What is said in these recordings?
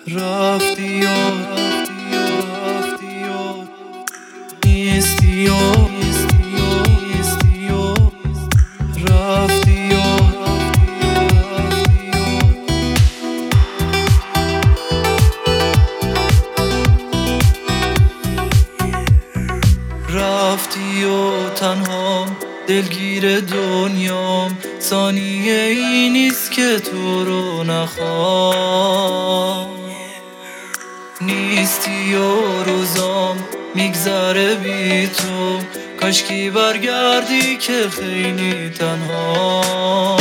رفتی و نیستی و رفتی و رفتی و تنهام دلگیر دنیام، ثانیه ای نیست که تو رو نخوام. نیستی و روزام میگذره بی تو، کاشکی برگردی که خیلی تنها.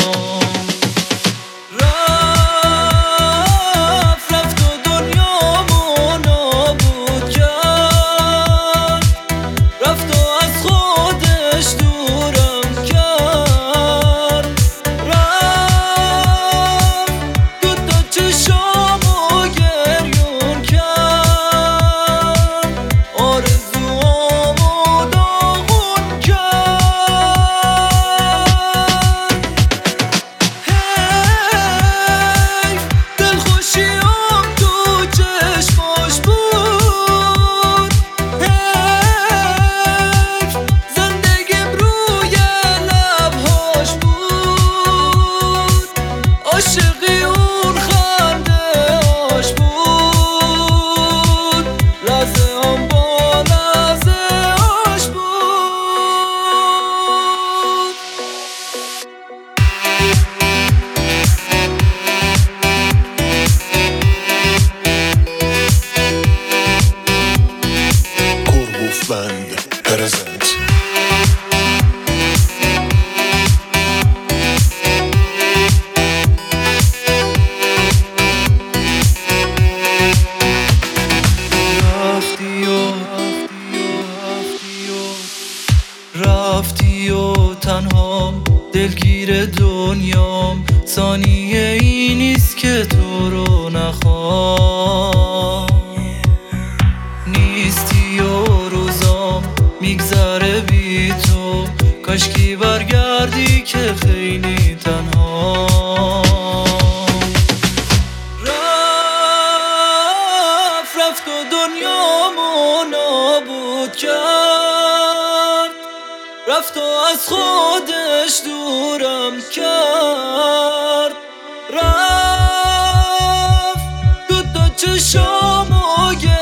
Present. رفتی و تنهام دلگیر دنیام، ثانیه ای نیست که تو رو نخوام. نیستی و روزام میگذره بی تو، کاشکی برگردی که خیلی تنها. رفت و دنیامو نابود کرد، رفت و از خودش دورم کرد. رفت تو چشامو